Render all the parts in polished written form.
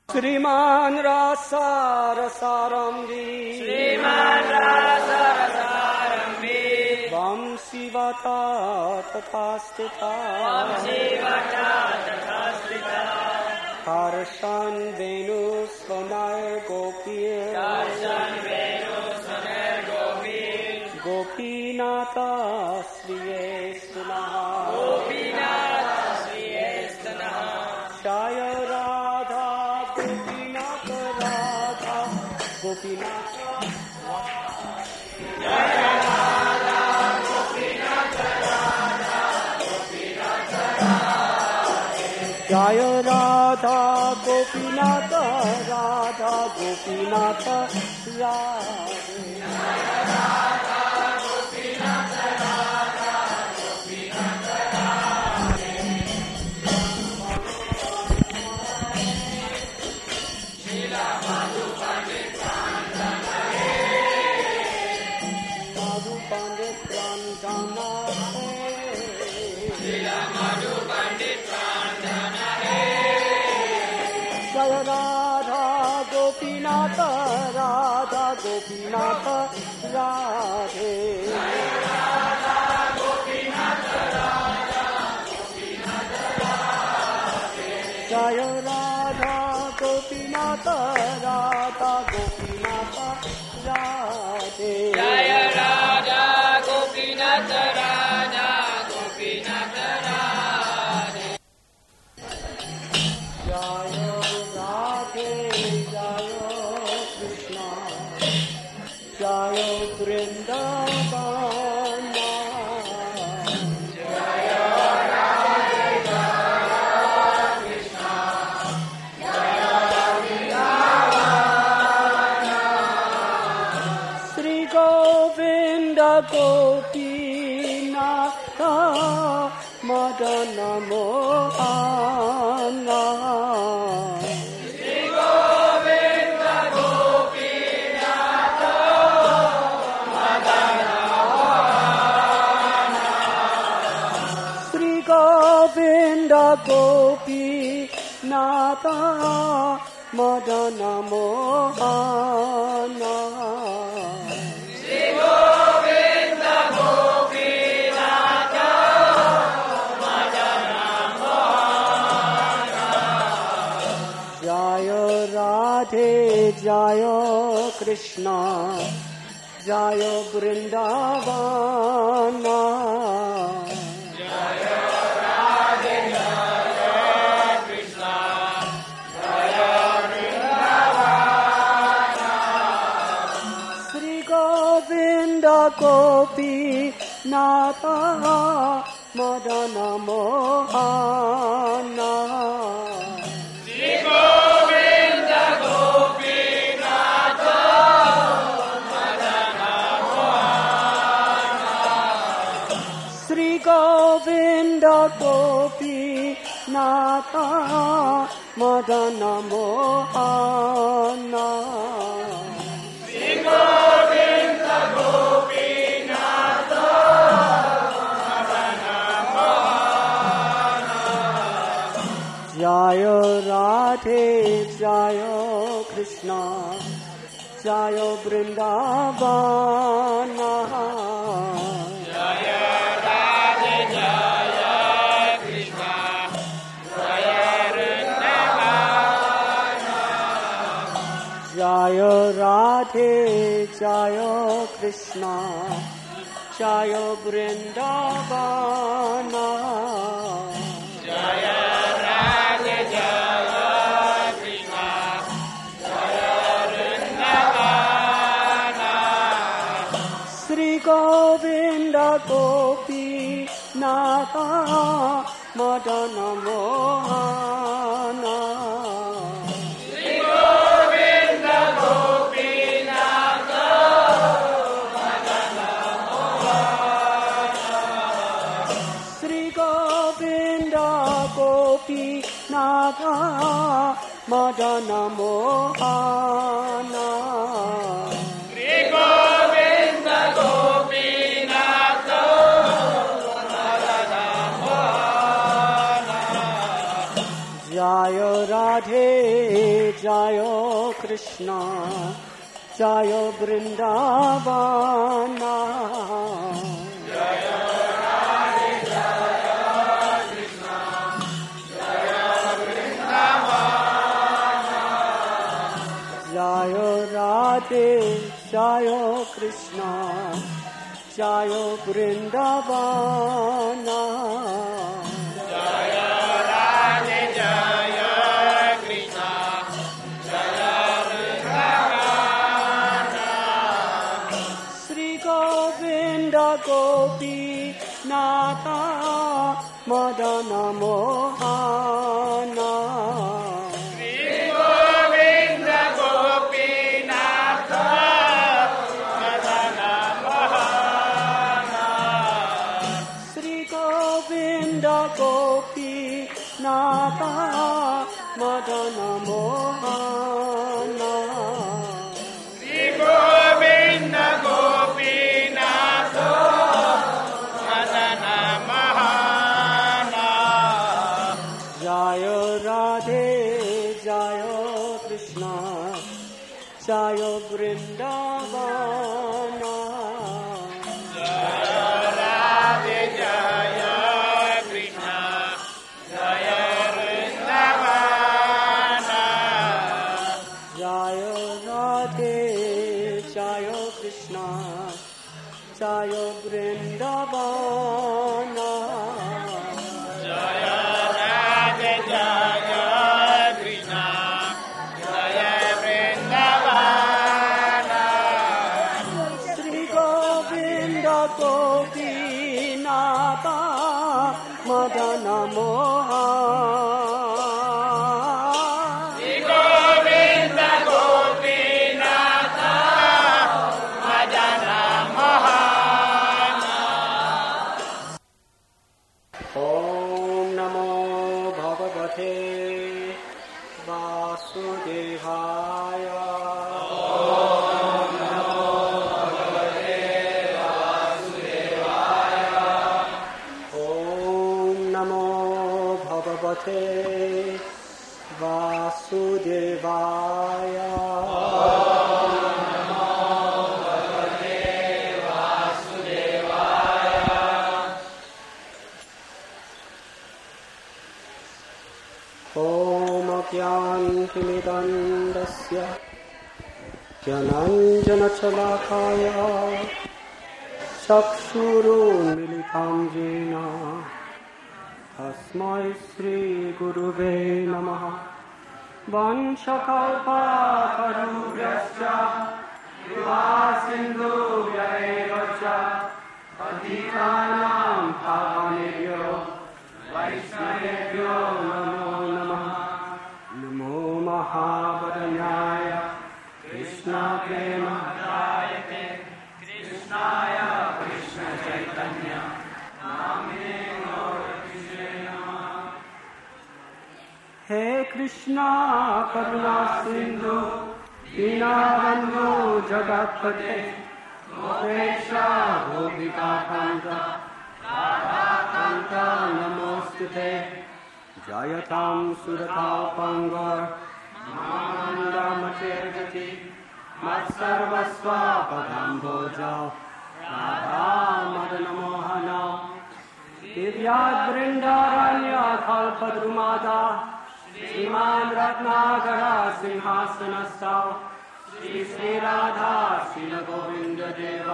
श्रीमान रसारसारंभी वंशीवता तथा स्थिता हर्षन् वेणु स्वनैर्गोपीः गोपीनाथ श्रिये स्तुनः जय राधा गोपीनाथ राधा गोपीनाथ जय राधा गोपीनाथ राधा गोपीनाथ राधे गोपीनाथ राधा गोपीनाथ राधे जय राधा गोपीनाथ राधा गोपीनाथ राधे जय राधा गोपीनाथ राधा गोपीनाथ राधे जय राधे जय कृष्ण जय वृंदावन जय राधे जय कृष्ण जय वृंदावन श्री गोविंद गोपीनाथ मदन मोहन श्री गोविंद गोपीनाथ मदन मोहन श्री गोविंद गोपीनाथ मदन मोहन श्री गोविंद गोपीनाथ मदन मोहन जय राधे जय कृष्ण जय वृंदावन जय राधे जय कृष्ण जय वृंदावन श्री गोविंद गोपीनाथ मदन मोहन श्री गोविंद गोपीनाथ मदन मोहन श्री गोविंद गोपीनाथ मदन मोहन श्री गोविंद गोपीनाथ मदन मोहन जय राधे जय कृष्ण जय वृंदावन जय राधे जय कृष्ण जय वृंदावन जय राधे जय कृष्ण जय वृंदावन जय राधे जय कृष्ण जय वृंदावन श्री गोविंद गोपीनाथ मदन मोहन श्री गोविंद गोपीनाथ मदन मोहन श्री गोविंद गोपीनाथ मदन मोहन श्री गोविंद गोपीनाथ मदन मोहन जय राधे जय कृष्ण जय वृंदावन जय राधे जय कृष्ण जय वृंदावन जय राधे जय कृष्ण जय वृंदावन जय राधे जय कृष्ण जय वृंदावन श्री गोविंद गोपी नाथ मदन मोहन श्री गोविंद गोपीनाथ मदन मोहन श्री गोविंद गोपी नाथ मदन मोहन श्री गोविंद गोपीनाथ मदन मोहन जय राधे जय कृष्ण जय वृंदावन जय राधे जय कृष्ण जय वृंदावन जय राधे जय कृष्ण जय वृंदावन जय राधे जय कृष्ण जय वृंदावन श्री गोविंद गोपीनाथ मदन मोहन श्री गोविंद गोपीनाथ मदन मोहन ॐ नमो भगवते वासुदेवाय ॐ नमो भगवते वासुदेवाय ॐ ज्ञानतिमिरन्दस्य ज्ञानाञ्जनशलाकाय चक्षुरुन्मिलितं येन तस्मै श्रीगुरुवे नमः वंशकल्पतरुभ्यश्च कृपासिन्धुभ्यैव च पतितानां पावनेभ्यो वैष्णवेभ्यो नमो नमः नमो महावदन्याय कृष्णप्रेमदायते कृष्णाय कृष्णचैतन्य नामिने गौरकृष्णे नमः हे कृष्णा करुणा सिन्धु दीनबन्धु जगत्पते गोपेक्षा गोपिकान्त राधाकान्त नमोऽस्तुते जयतां सुरतापङ्गर मामन्दमचेर्गति मत्सर्वस्व पदाम्भोज राधामदनमोहन दिव्याद्वृन्दारण्यकल्पद्रुमादा श्रीमान् रत्नाकरा सिंहासनस्थौ श्रीराधा श्रीलगोविन्ददेव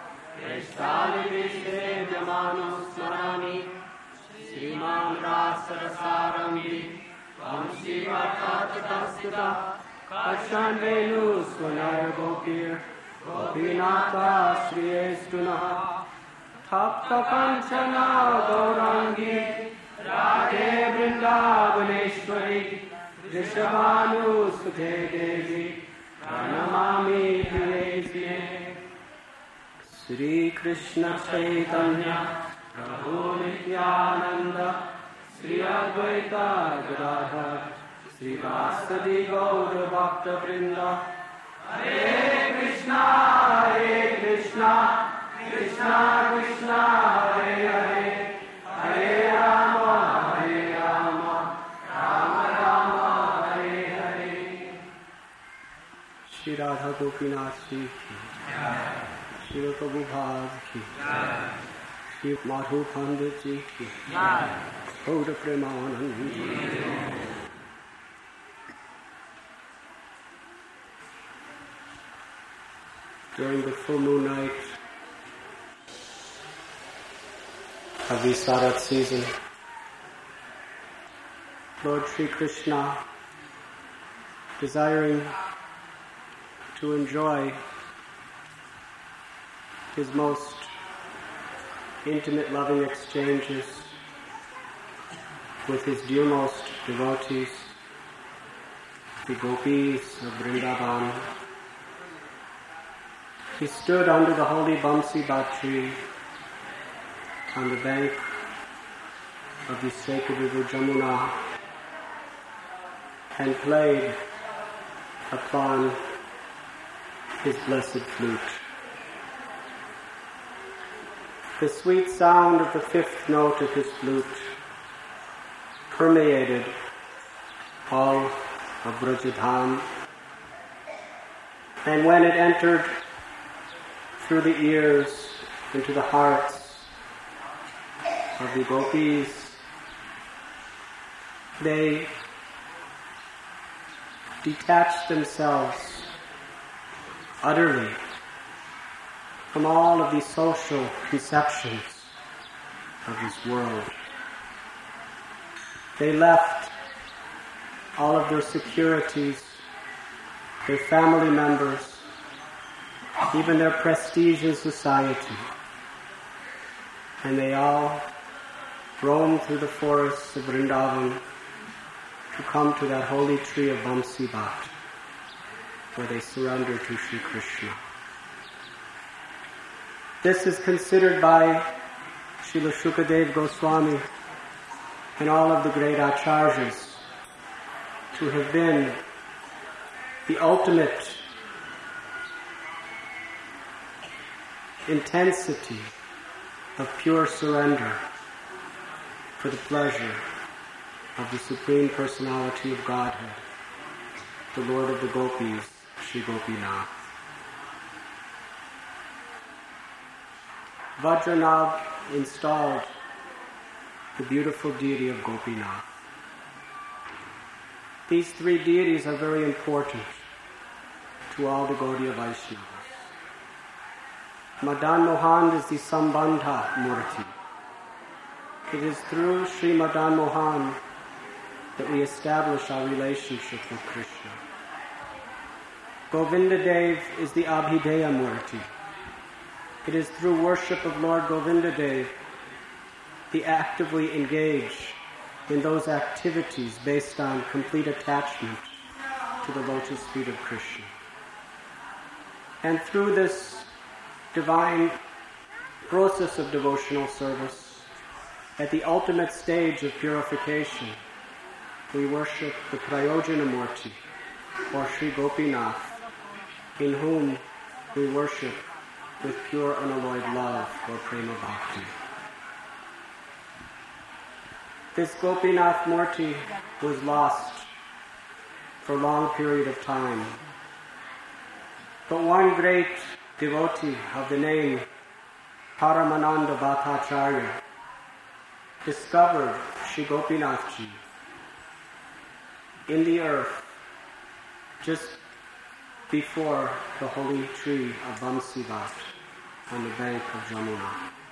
कृष्णालिविश्रेव्यमानो स्मरामि श्रीमान् रासरसारङ्गी वंशीवर्तस्तुता कश्चन वेणुस्वनर्गोपीर् गोपीनाथा श्रियेष्टुनः तप्तकञ्चन गौराङ्गी राधे वृन्दावनेश्वरी वृषभानुसुते देवी प्रणमामि प्रिये श्रीकृष्ण चैतन्य प्रभु नित्यानन्द श्री अद्वैत गदाधर श्रीवासदि गौर भक्तवृन्द हरे Krishna Krishna Krishna Hare Hare Hare Ram Ram Ram Shri Radha Gopinath Ji ki, Shri Prabhupada ki, Shri Madhu Pandit Ji ki, Gaura Premanand. During the full moon night of the Sarat season, Lord Sri Krishna, desiring to enjoy his most intimate loving exchanges with his dearmost devotees, the gopis of Vrindavan, he stood under the holy Bamsi Bat tree on the bank of the sacred river Jamuna and played upon his blessed flute. The sweet sound of the fifth note of his flute permeated all of Brajadham, and when it entered through the ears into the hearts of the gopis, they detached themselves utterly from all of the social conceptions of this world. They left all of their securities, their family members, even their prestige in society, and they all roamed through the forests of Vrindavan to come to that holy tree of Bamsi Bat, where they surrendered to Sri Krishna. This is considered by Srila Shukadev Goswami and all of the great acharyas to have been the ultimate intensity of pure surrender for the pleasure of the Supreme Personality of Godhead, the Lord of the Gopis, Sri Gopinath. Vajranabh installed the beautiful deity of Gopinath. These three deities are very important to all the Gaudiya Vaishnavas. Madan Mohan is the Sambandha Murti. It is through Sri Madan Mohan that we establish our relationship with Krishna. Govinda Dev is the Abhideya Murti. It is through worship of Lord Govinda Dev we actively engage in those activities based on complete attachment to the lotus feet of Krishna. And through this divine process of devotional service, at the ultimate stage of purification, we worship the Prayojana Murti, or Sri Gopinath, in whom we worship with pure unalloyed love or prema bhakti. This Gopinath Murti was lost for a long period of time. But one great devotee of the name Paramananda Bhattacharya discovered Sri Gopinathji in the earth just before the holy tree of Bamsi Bat on the bank of Jamuna.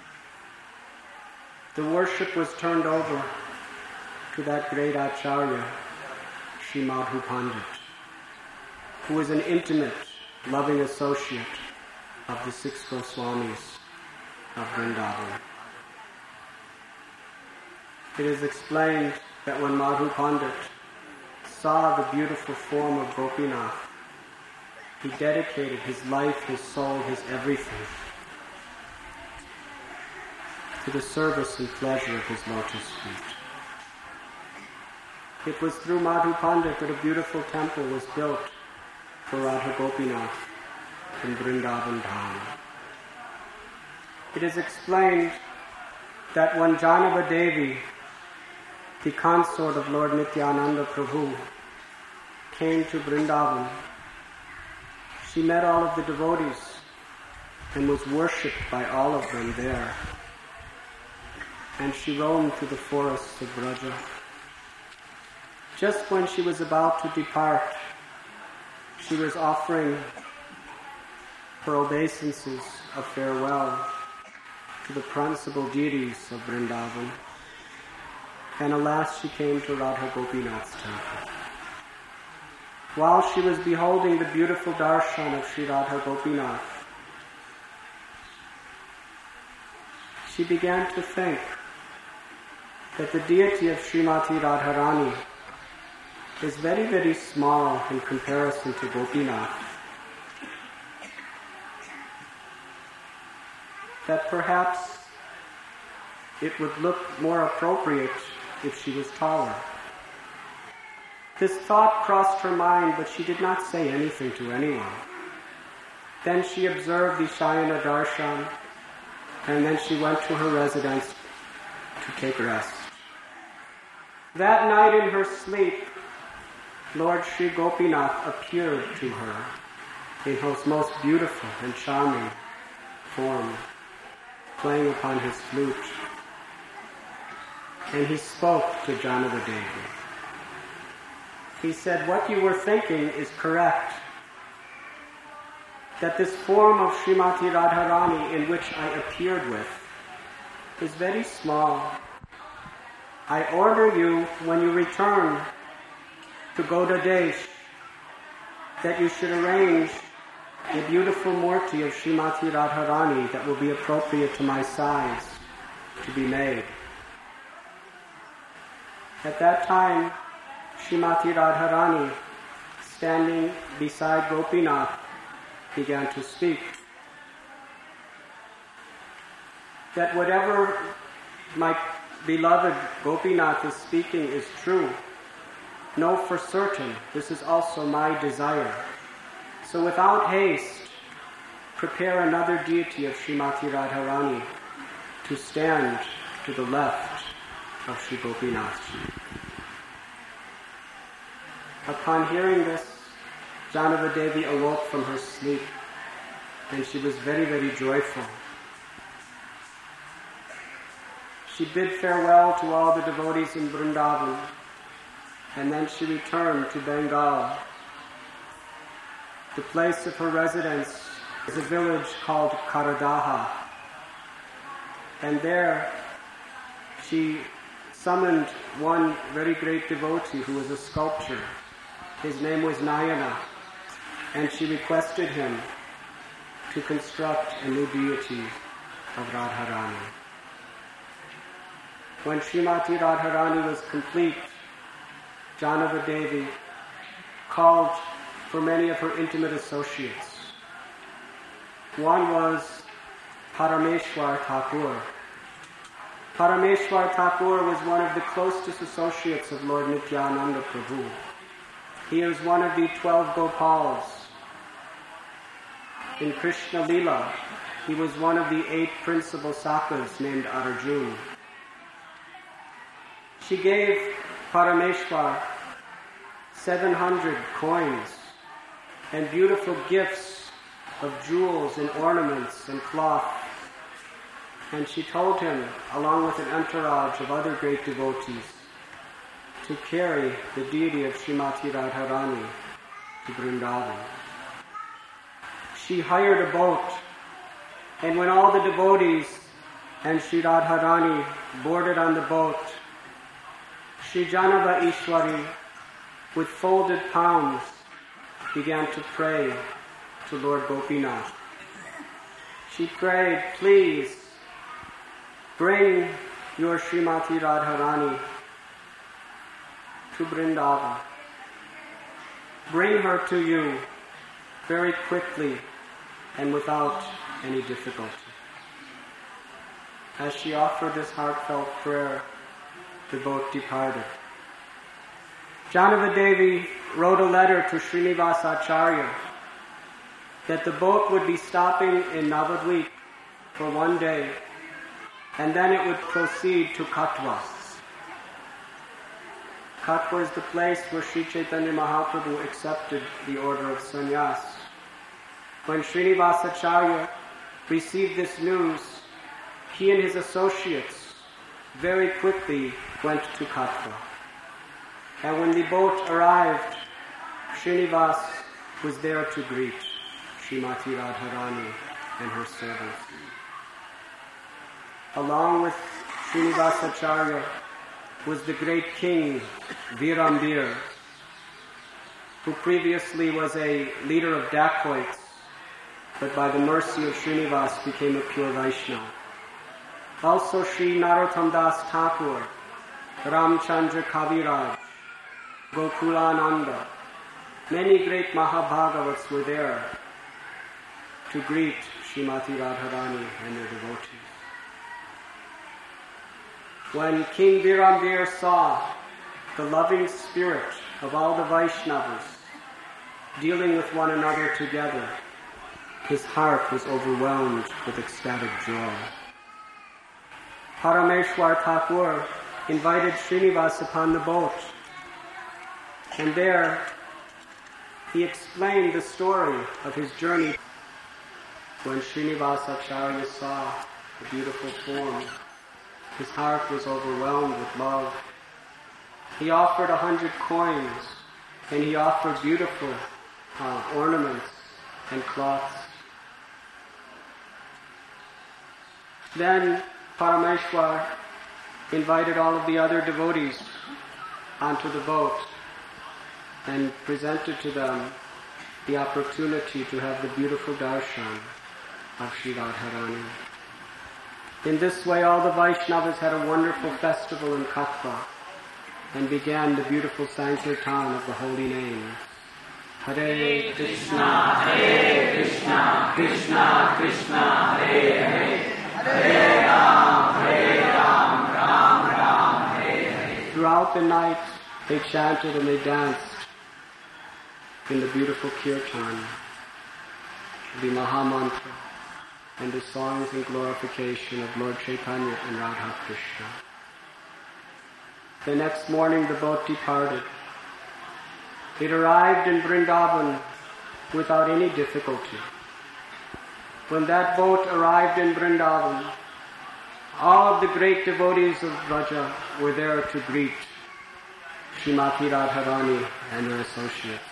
The worship was turned over to that great Acharya, Sri Madhu Pandit, who is an intimate, loving associate of the six Goswamis of Vrindavan. It is explained that when Madhu Pandit saw the beautiful form of Gopinath, he dedicated his life, his soul, his everything to the service and pleasure of his lotus feet. It was through Madhu Pandit that a beautiful temple was built for Radha Gopinath in Vrindavan Dham. It is explained that when Janava Devi, the consort of Lord Nityananda Prabhu, came to Vrindavan, She met all of the devotees and was worshipped by all of them there. And she roamed through the forests of Braja. Just when she was about to depart, she was offering her obeisances of farewell to the principal deities of Vrindavan. And alas, she came to Radha Gopinath's temple. While she was beholding the beautiful darshan of Sri Radha Gopinath, she began to think that the deity of Srimati Radharani is very, very small in comparison to Gopinath. That perhaps it would look more appropriate if she was taller. This thought crossed her mind, but she did not say anything to anyone. Then she observed the Shayana Darshan, and then she went to her residence to take rest. That night in her sleep, Lord Sri Gopinath appeared to her in his most beautiful and charming form, playing upon his flute. And he spoke to Janava Devi. He said, "What you were thinking is correct. That this form of Srimati Radharani in which I appeared with is very small. I order you, when you return to Godadesh, that you should arrange a beautiful murti of Srimati Radharani that will be appropriate to my size to be made." At that time, Srimati Radharani, standing beside Gopinath, began to speak. That whatever my beloved Gopinath is speaking is true. Know for certain, this is also my desire. So without haste, prepare another deity of Srimati Radharani to stand to the left of Sri Gopinathji. Upon hearing this, Janava Devi awoke from her sleep, and she was very, very joyful. She bid farewell to all the devotees in Vrindavan, and then she returned to Bengal. The place of her residence is a village called Karadaha, and there she summoned one very great devotee who was a sculptor. His name was Nayana, and she requested him to construct a new deity of Radharani. When Srimati Radharani was complete, Janava Devi called for many of her intimate associates. One was Parameshwar Thakur. Parameshwar Thakur was one of the closest associates of Lord Nityananda Prabhu. He is one of the 12 Gopals. In Krishna Lila, he was one of the 8 principal sakas named Arjuna. She gave Parameshwar 700 coins and beautiful gifts of jewels and ornaments and cloth. And she told him, along with an entourage of other great devotees, to carry the deity of Srimati Radharani to Vrindavan. She hired a boat, and when all the devotees and Sri Radharani boarded on the boat, Sri Janava Ishwari, with folded palms, began to pray to Lord Gopinath. She prayed, "Please, bring your Srimati Radharani to Vrindavan. Bring her to you very quickly and without any difficulty." As she offered this heartfelt prayer, the boat departed. Janava Devi wrote a letter to Srinivasa Acharya that the boat would be stopping in Navadvip for one day, and then it would proceed to Katwa. Katwa is the place where Sri Chaitanya Mahaprabhu accepted the order of sannyas. When Srinivasacharya received this news, he and his associates very quickly went to Katwa. And when the boat arrived, Srinivas was there to greet Srimati Radharani and her servants. Along with Srinivasacharya was the great king Virambir, who previously was a leader of dacoits, but by the mercy of Srinivas became a pure Vaishnava. Also Sri Narottam Das Thakur, Ramchandra Kaviraj, Gokulananda, many great Mahabhagavats were there to greet Srimati Radharani and their devotees. When King Virambir saw the loving spirit of all the Vaishnavas dealing with one another together, his heart was overwhelmed with ecstatic joy. Parameshwar Thakur invited Srinivas upon the boat, and there he explained the story of his journey. When Srinivasacharya saw the beautiful form, his heart was overwhelmed with love. He offered 100 coins, and he offered beautiful ornaments and cloths. Then Parameshwar invited all of the other devotees onto the boat and presented to them the opportunity to have the beautiful darshan of Sri Radharani. In this way, all the Vaishnavas had a wonderful festival in Katwa and began the beautiful Sankirtan of the holy names. Hare Krishna, Krishna Krishna, Hare Hare, Hare Ram, Ram, Hare Hare. Throughout the night, they chanted and they danced in the beautiful kirtan, the Mahamantra, and the songs in glorification of Lord Chaitanya and Radha Krishna. The next morning the boat departed. It arrived in Vrindavan without any difficulty. When that boat arrived in Vrindavan, all of the great devotees of Vraja were there to greet Srimati Radharani and their associates.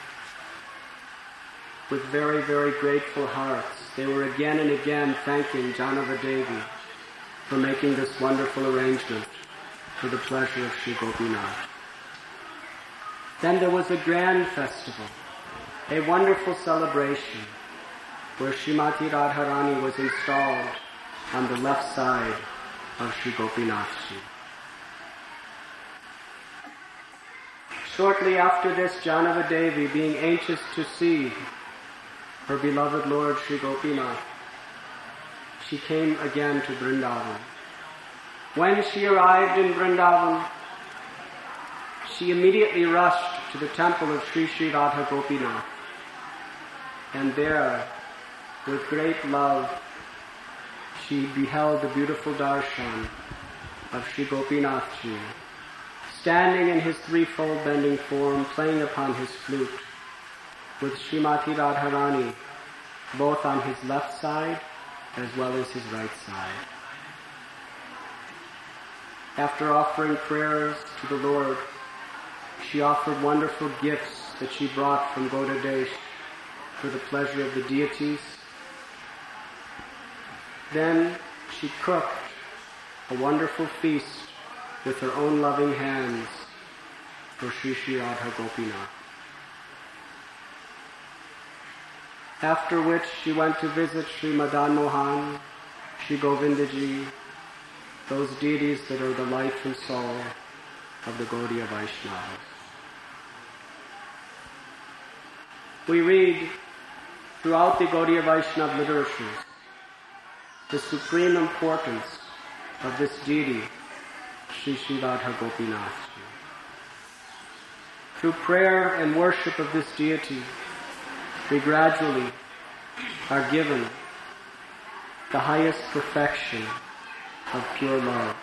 With very, very grateful hearts, they were again and again thanking Janavadevi for making this wonderful arrangement for the pleasure of Sri Gopinath. Then there was a grand festival, a wonderful celebration, where Srimati Radharani was installed on the left side of Sri Gopinathji. Shortly after this, Janavadevi, being anxious to see her beloved Lord Sri Gopinath, she came again to Vrindavan. When she arrived in Vrindavan, she immediately rushed to the temple of Sri Sri Radha Gopinath. And there, with great love, she beheld the beautiful darshan of Sri Gopinathji, standing in his threefold bending form, playing upon his flute, with Srimati Radharani both on his left side as well as his right side. After offering prayers to the Lord, she offered wonderful gifts that she brought from Godadesh for the pleasure of the deities. Then she cooked a wonderful feast with her own loving hands for Sri Sri Radha Gopinath. After which she went to visit Sri Madan Mohan, Sri Govindaji, those deities that are the life and soul of the Gaudiya Vaishnavas. We read throughout the Gaudiya Vaishnava literatures the supreme importance of this deity, Sri Sri Radha Gopinath. Through prayer and worship of this deity, we gradually are given the highest perfection of pure love.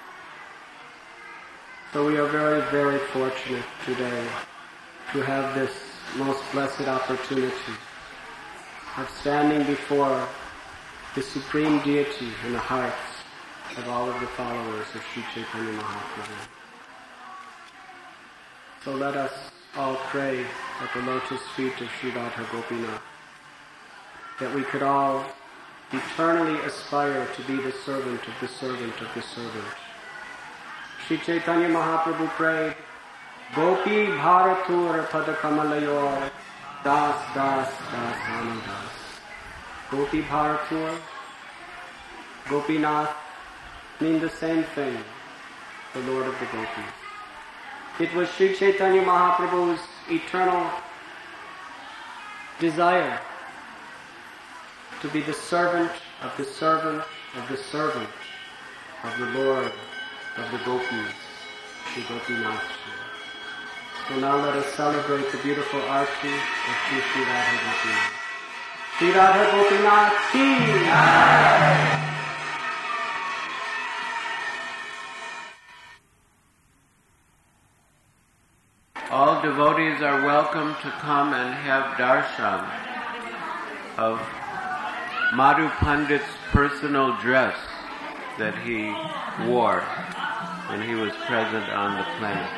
So we are very, very fortunate today to have this most blessed opportunity of standing before the Supreme Deity in the hearts of all of the followers of Sri Chaitanya Mahaprabhu. So let us all pray at the lotus feet of Sri Radha Gopinath that we could all eternally aspire to be the servant of the servant of the servant. Sri Chaitanya Mahaprabhu prayed, Gopi Bharatur Padakamalayur Das Das Das Anadas. Gopi Bharatur, Gopinath mean the same thing, the Lord of the Gopis. It was Sri Chaitanya Mahaprabhu's eternal desire to be the servant of the servant of the servant of the Lord of the Gopis, Sri Gopinath. So now let us celebrate the beautiful arti of Sri Radha Gopinath. Sri Radha Gopinath ki! All devotees are welcome to come and have darshan of Madhu Pandit's personal dress that he wore when he was present on the planet.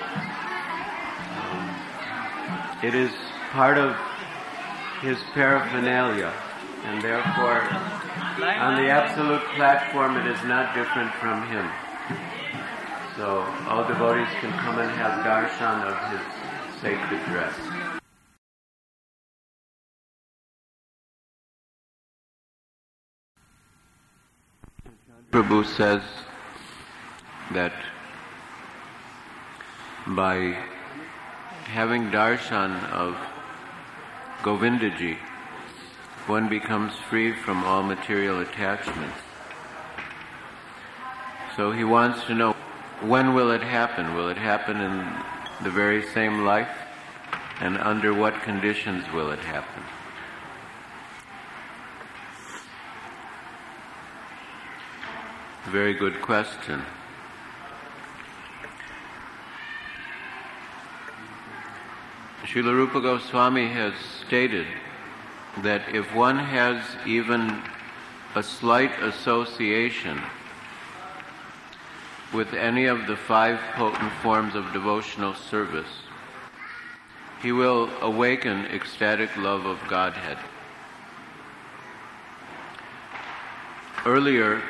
It is part of his paraphernalia, and therefore on the absolute platform it is not different from him. So all devotees can come and have darshan of his sacred dress. Prabhu says that by having darshan of Govindaji, one becomes free from all material attachments. So he wants to know, when will it happen? Will it happen in the very same life? And under what conditions will it happen? Very good question. Srila Rupa Goswami has stated that if one has even a slight association with any of the 5 potent forms of devotional service, he will awaken ecstatic love of Godhead. Earlier,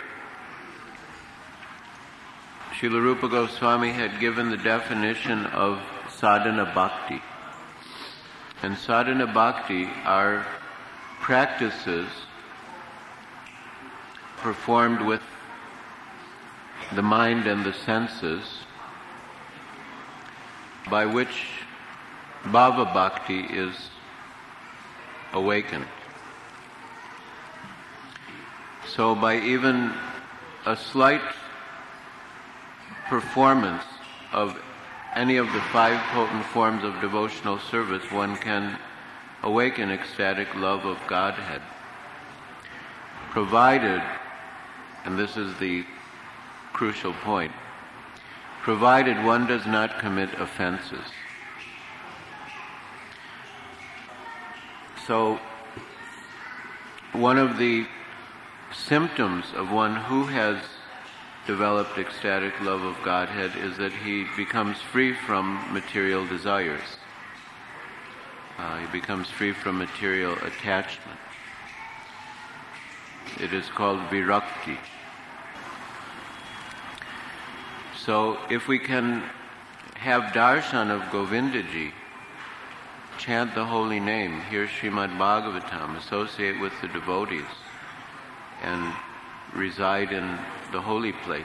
Srila Rupa Goswami had given the definition of sadhana bhakti. And sadhana bhakti are practices performed with the mind and the senses by which bhava bhakti is awakened. So by even a slight performance of any of the 5 potent forms of devotional service, one can awaken ecstatic love of Godhead, provided, and this is the crucial point, provided one does not commit offenses. So, one of the symptoms of one who has developed ecstatic love of Godhead is that he becomes free from material desires. He becomes free from material attachment. It is called virakti. So if we can have darshan of Govindaji, chant the holy name, hear Srimad Bhagavatam, associate with the devotees, and reside in the holy place,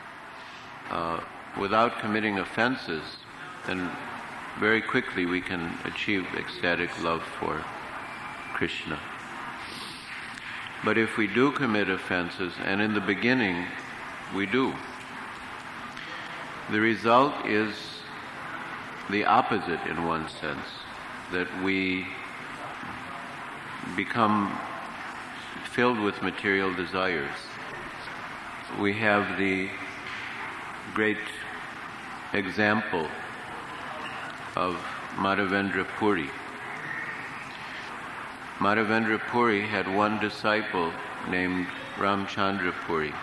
without committing offenses, then very quickly we can achieve ecstatic love for Krishna. But if we do commit offenses, and in the beginning we do, the result is the opposite in one sense, that we become filled with material desires. We have the great example of Madhavendra Puri. Madhavendra Puri had one disciple named Ramchandra Puri,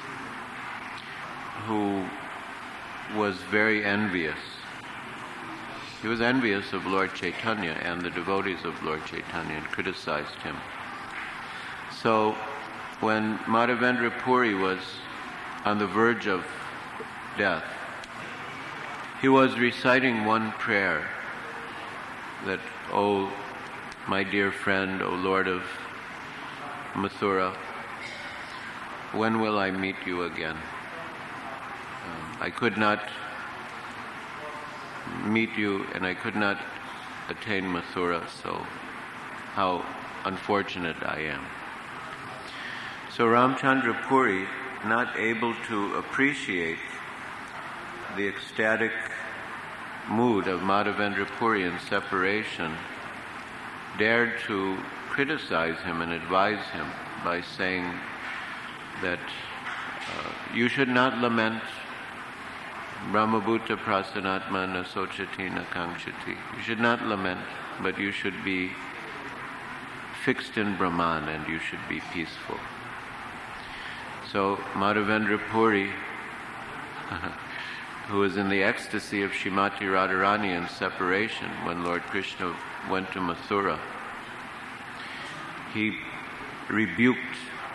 who was very envious. He was envious of Lord Chaitanya and the devotees of Lord Chaitanya and criticized him. So when Madhavendra Puri was on the verge of death, he was reciting one prayer that, "O my dear friend, O Lord of Mathura, when will I meet you again? I could not meet you and I could not attain Mathura, so how unfortunate I am." So Ramchandra Puri, not able to appreciate the ecstatic mood of Madhavendra Puri in separation, dared to criticize him and advise him by saying that you should not lament Brahmabhuta prasanatma nasochati nakangchati. You should not lament, but you should be fixed in Brahman and you should be peaceful. So Madhavendra Puri, who was in the ecstasy of Srimati Radharani in separation when Lord Krishna went to Mathura, he rebuked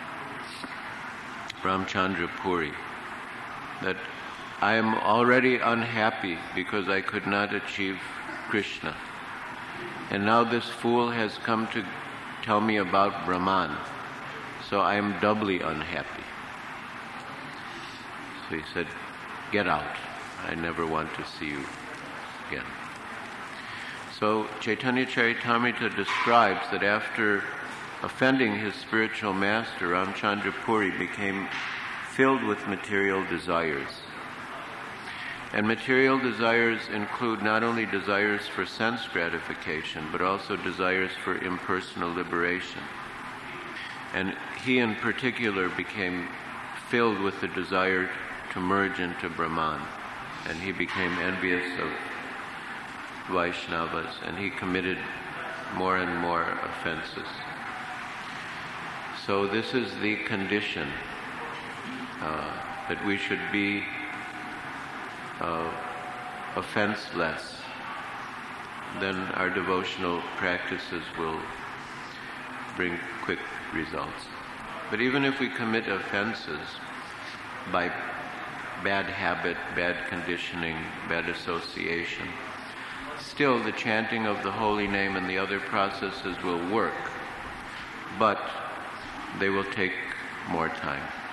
Ramchandra Puri that I am already unhappy because I could not achieve Krishna. And now this fool has come to tell me about Brahman, so I am doubly unhappy. So he said, "Get out. I never want to see you again." So Chaitanya Charitamrita describes that after offending his spiritual master, Ramchandra Puri became filled with material desires. And material desires include not only desires for sense gratification, but also desires for impersonal liberation. And he in particular became filled with the desire to merge into Brahman. And he became envious of Vaishnavas, and he committed more and more offenses. So this is the condition, that we should be offenseless. Then our devotional practices will bring quick results. But even if we commit offenses by bad habit, bad conditioning, bad association, still the chanting of the holy name and the other processes will work, but they will take more time.